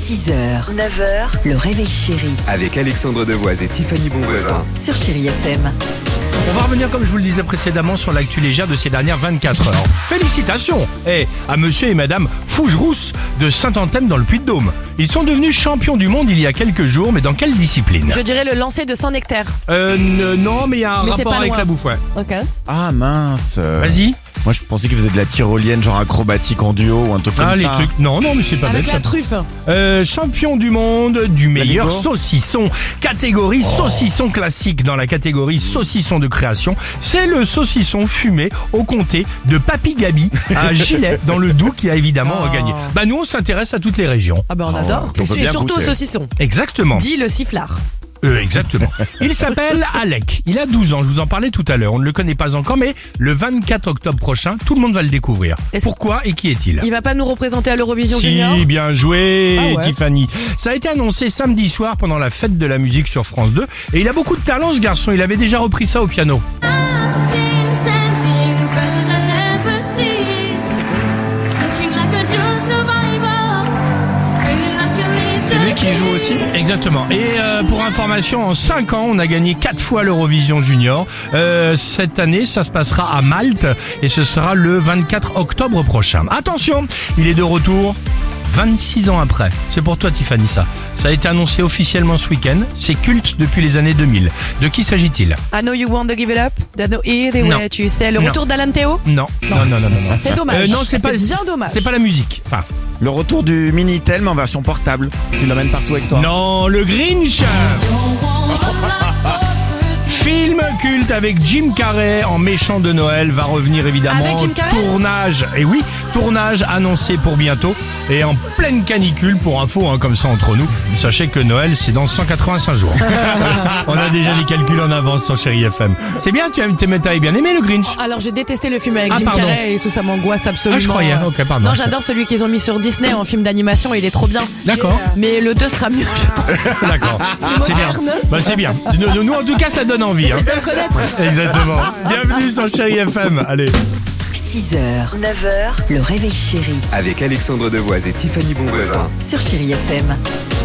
6h, 9h, le réveil chéri Avec Alexandre Devoise et Tiffany Bonvoisin. sur Chéri FM. On va revenir, comme je vous le disais précédemment, sur l'actu légère de ces dernières 24 heures. Félicitations à monsieur et madame Fougerousse de Saint-Anthème dans le Puy-de-Dôme. Ils sont devenus champions du monde il y a quelques jours, mais dans quelle discipline? Je dirais le lancer de Saint-Nectaire. Non, mais il y a un Mais c'est rapport pas avec loin. la bouffe, ouais. Ok. Ah mince. Vas-y. Moi je pensais qu'ils faisaient de la tyrolienne, genre acrobatique en duo ou un truc comme Les ça. trucs. Non, mais c'est pas Avec bête. la truffe. Champion du monde du meilleur Lego. saucisson. Catégorie saucisson classique dans la catégorie saucisson de création. C'est le saucisson fumé au comté de Papy Gabi à Gilet dans le Doubs qui a évidemment gagné. Bah nous on s'intéresse à toutes les régions. Ah ben on adore. on peut Et bien surtout au goûter. saucisson. Exactement. Dit le sifflard. Exactement. Il s'appelle Alec. Il a 12 ans, je vous en parlais tout à l'heure. On ne le connaît pas encore, mais le 24 octobre prochain, tout le monde va le découvrir. Est-ce- Pourquoi et qui est-il? Il va pas nous représenter à l'Eurovision Junior? Si, bien joué, Ah ouais. Tiffany. Ça a été annoncé samedi soir pendant la fête de la musique sur France 2. Et il a beaucoup de talent, ce garçon. Il avait déjà repris ça au piano. C'est lui qui joue aussi. Exactement. Et pour information, en 5 ans, on a gagné 4 fois l'Eurovision Junior. Cette année, ça se passera à Malte. Et ce sera le 24 octobre prochain. Attention, il est de retour 26 ans après. C'est pour toi, Tiffany, ça. Ça a été annoncé officiellement ce week-end. C'est culte depuis les années 2000. De qui s'agit-il? I know you want to give it up. That no ear, Non. ouais, tu sais, le Non. retour d'Alan Théo? Non. Non. C'est dommage. Non, c'est pas bien dommage. C'est pas la musique. Enfin, Le retour du Minitel mais en version portable. Tu l'emmènes partout avec toi. non, le Grinch. Film culte avec Jim Carrey en méchant de Noël va revenir évidemment. Avec Jim Carrey ? Tournage, et oui, tournage annoncé pour bientôt et en pleine canicule pour info, comme ça entre nous. Sachez que Noël c'est dans 185 jours. On a déjà des calculs en avance sur Chéri FM. C'est bien, t'avais bien aimé le Grinch? Alors j'ai détesté le film avec Ah, Jim pardon. Carrey et tout ça m'angoisse absolument. Ah, je croyais. Ok, pardon. Non, j'adore celui qu'ils ont mis sur Disney en film d'animation, il est trop bien. D'accord. Mais le 2 sera mieux, je pense. D'accord. C'est bien. moderne. Bah, c'est bien. Nous en tout cas ça donne envie. C'est de le connaître. Exactement. Bienvenue sur Chéri FM. Allez. 6h, 9h, le réveil chéri Avec Alexandre Devoise et Tiffany Bonvoisin. sur Chéri FM.